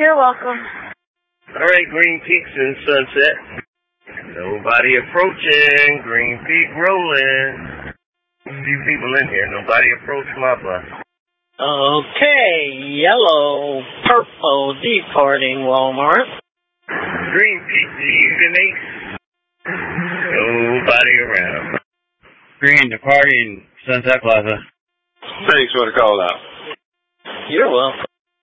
You're welcome. All right, Green Peaks in Sunset. Nobody approaching. Green Peak rolling. A few people in here. Nobody approached my bus. Okay, yellow, purple, departing Walmart. Green Peak, Evening Ace. Nobody around. Green, departing Sunset Plaza. Thanks for the call out. You're welcome.